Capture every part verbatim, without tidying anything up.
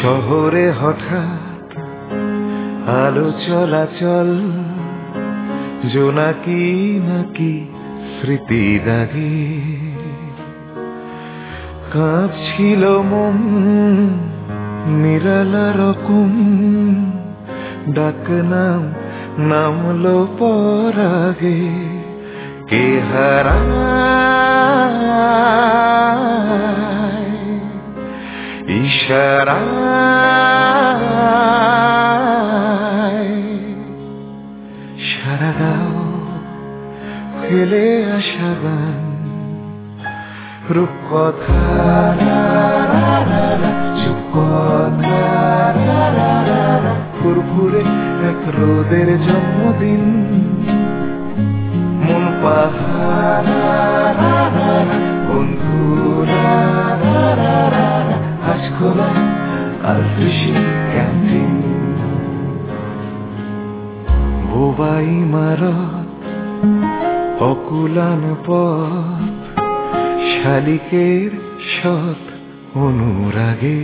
শহরে হঠাৎ আলো চলাচল, জোনাকি নাকি স্মৃতি দাগে, কাঁপছিল মন নিরালা রকম, ডাক নাম নামলো পরাগে, কে হারায় ইশারায়, সারা দাও ফেলে আসা গান, রূপকথা চুপকথা, ফুরফুরে এক রোদের জন্মদিন, মন পাহাড় বন্ধুরা, হাঁসখোলা আর কৃষি ক্যান্টিন, বোবা ইমারত অকুলান পথ, শালিকের সৎ অনুরাগে,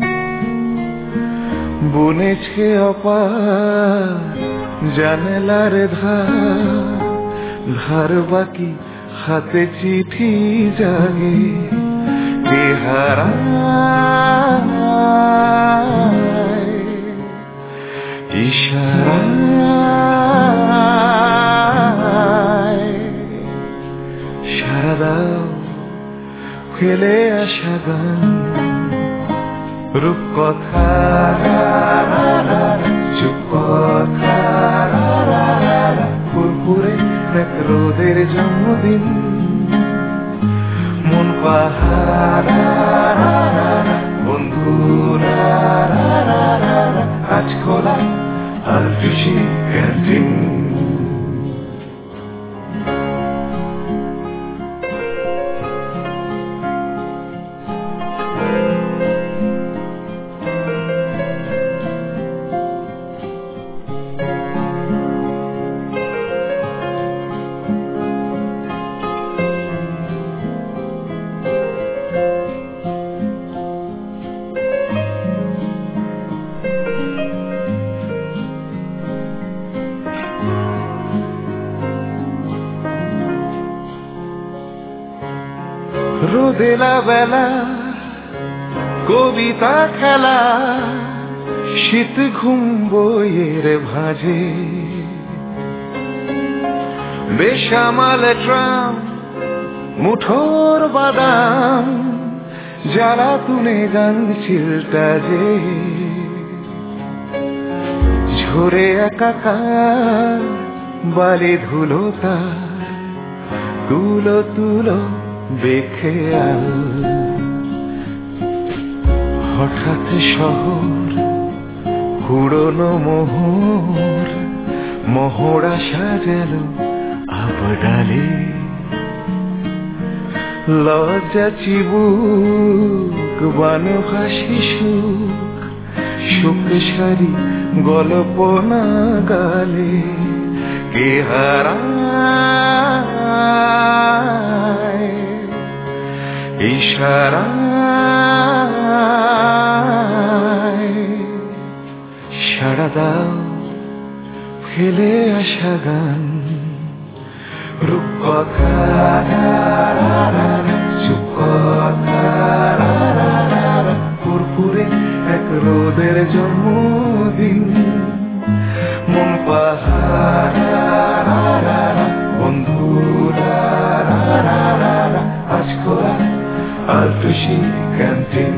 বুনেছে অপার জানালার ধার, ধার বাকি হাতে চিঠি জাগে, কে হারায় ইশারায়, সারা দাও ফেলে আসা গান, রূপকথা চুপকথা, ফুরফুরে এক রোদের জন্মদিন, মন পাহাড় বন্ধুরা, হাঁসখোলা আর কৃষি ক্যান্টিন। রোদেলা বেলা কবিতা খেলা, শীত ঘুম বইয়ের ভাঁজে, বেসামাল ট্রাম মুঠোর বাদাম, জ্বালা তুনে গান চিলটা যে, ঝরে একাকার বালি ধুলো তার, তুলো তুলো বেখেয়াল, হঠাৎ শহর পুরনো মোহর, মোহরা সাজালো আবডালে, লজ্জা চিবুক বানভাসী সুখ, সুখ সারি গল্প না গালে, কে হারায় ইশারায়, সারা দাও ফেলে আসা গান, রূপকথা চুপকথা, ফুরফুরে এক রোদের জন্মদিন, মন পাহাড় বন্ধুরা, হাঁসখোলা আর কৃষি ক্যান্টিন,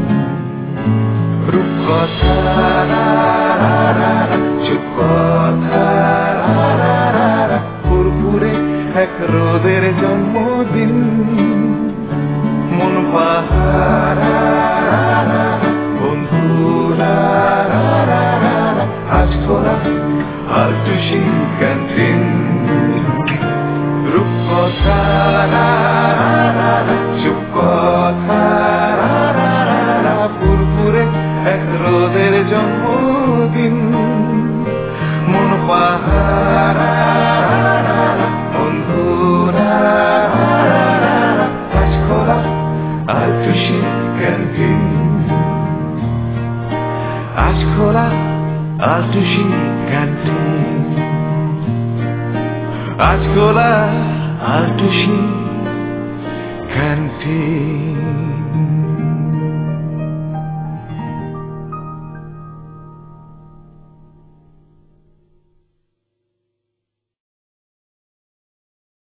রূপকথা চুপকথা, ফুরফুরে এক রোদের জন্মদিন, মন পাহাড় বন্ধুরা, হাঁসখোলা আর কৃষি ক্যান্টিন, রূপকথা চুপকথা, ফুরফুরে এক রোদের জন্মদিন, মন পাহাড় বন্ধুরা, হাঁসখোলা আর কৃষি ক্যান্টিন। আজ খোলা আলটুসি ক্যান্টিন, আজ খোলা আলটুসি ক্যান্টিন।